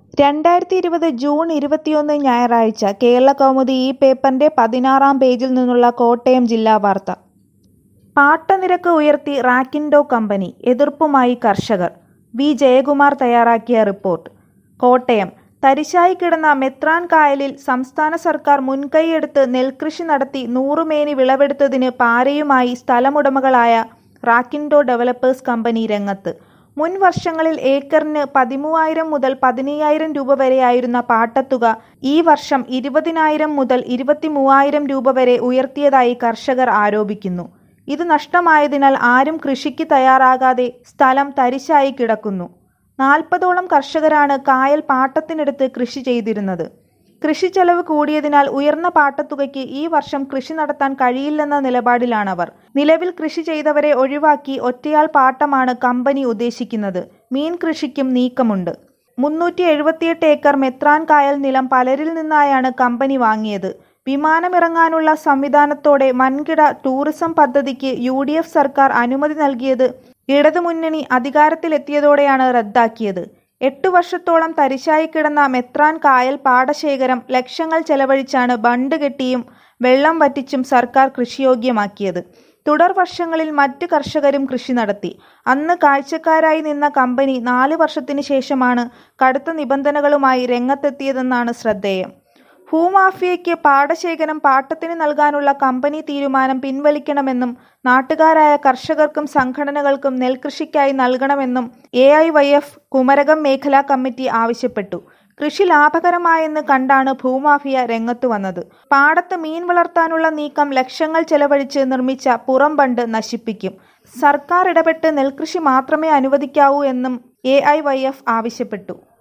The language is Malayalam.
2020 ജൂൺ 21 ഞായറാഴ്ച കേരളകൗമുദി ഈ പേപ്പറിന്റെ 16-ാം പേജിൽ നിന്നുള്ള കോട്ടയം ജില്ലാ വാർത്ത. പാട്ടനിരക്ക് ഉയർത്തി റാക്കിൻഡോ കമ്പനി, എതിർപ്പുമായി കർഷകർ. വി. ജയകുമാർ തയ്യാറാക്കിയ റിപ്പോർട്ട്. കോട്ടയം. തരിശായി കിടന്ന മെത്രാൻ കായലിൽ സംസ്ഥാന സർക്കാർ മുൻകൈയെടുത്ത് നെൽകൃഷി നടത്തി 100 മേനി വിളവെടുത്തതിന് പാരയുമായി സ്ഥലമുടമകളായ റാക്കിൻഡോ ഡെവലപ്പേഴ്സ് കമ്പനി രംഗത്ത്. മുൻ വർഷങ്ങളിൽ ഏക്കറിന് 13,000 മുതൽ 15,000 രൂപ വരെയായിരുന്ന പാട്ടത്തുക ഈ വർഷം 20,000 മുതൽ 23,000 രൂപ വരെ ഉയർത്തിയതായി കർഷകർ ആരോപിക്കുന്നു. ഇത് നഷ്ടമായതിനാൽ ആരും കൃഷിക്ക് തയ്യാറാകാതെ സ്ഥലം തരിശായി കിടക്കുന്നു. 40ഓളം കർഷകരാണ് കായൽ പാട്ടത്തിനെടുത്ത് കൃഷി ചെയ്തിരുന്നത്. കൃഷിച്ചെലവ് കൂടിയതിനാൽ ഉയർന്ന പാട്ടത്തുകയ്ക്ക് ഈ വർഷം കൃഷി നടത്താൻ കഴിയില്ലെന്ന നിലപാടിലാണവർ. നിലവിൽ കൃഷി ചെയ്തവരെ ഒഴിവാക്കി ഒറ്റയാൾ പാട്ടമാണ് കമ്പനി ഉദ്ദേശിക്കുന്നത്. മീൻ കൃഷിക്കും നീക്കമുണ്ട്. 378 ഏക്കർ മെത്രാൻ കായൽ നിലം പലരിൽ നിന്നായാണ് കമ്പനി വാങ്ങിയത്. വിമാനമിറങ്ങാനുള്ള സംവിധാനത്തോടെ വൻകിട ടൂറിസം പദ്ധതിക്ക് UDF സർക്കാർ അനുമതി നൽകിയത് ഇടതുമുന്നണി അധികാരത്തിലെത്തിയതോടെയാണ് റദ്ദാക്കിയത്. 8 വർഷത്തോളം തരിശായി കിടന്ന മെത്രാൻ കായൽ പാടശേഖരം ലക്ഷങ്ങൾ ചെലവഴിച്ചാണ് ബണ്ട് കെട്ടിയും വെള്ളം വറ്റിച്ചും സർക്കാർ കൃഷിയോഗ്യമാക്കിയത്. തുടർ വർഷങ്ങളിൽ മറ്റ് കർഷകരും കൃഷി നടത്തി. അന്ന് കാഴ്ചക്കാരായി നിന്ന കമ്പനി 4 വർഷത്തിന് ശേഷമാണ് കടുത്ത നിബന്ധനകളുമായി രംഗത്തെത്തിയതെന്നാണ് ശ്രദ്ധേയം. ഭൂമാഫിയയ്ക്ക് പാടശേഖരം പാട്ടത്തിന് നൽകാനുള്ള കമ്പനി തീരുമാനം പിൻവലിക്കണമെന്നും നാട്ടുകാരായ കർഷകർക്കും സംഘടനകൾക്കും നെൽകൃഷിക്കായി നൽകണമെന്നും AIYF കുമരകം മേഖലാ കമ്മിറ്റി ആവശ്യപ്പെട്ടു. കൃഷി ലാഭകരമായെന്ന് കണ്ടാണ് ഭൂമാഫിയ രംഗത്തു വന്നത്. പാടത്ത് മീൻ വളർത്താനുള്ള നീക്കം ലക്ഷങ്ങൾ ചെലവഴിച്ച് നിർമ്മിച്ച പുറം ബണ്ട് നശിപ്പിക്കും. സർക്കാർ ഇടപെട്ട് നെൽകൃഷി മാത്രമേ അനുവദിക്കാവൂ എന്നും AIYF ആവശ്യപ്പെട്ടു.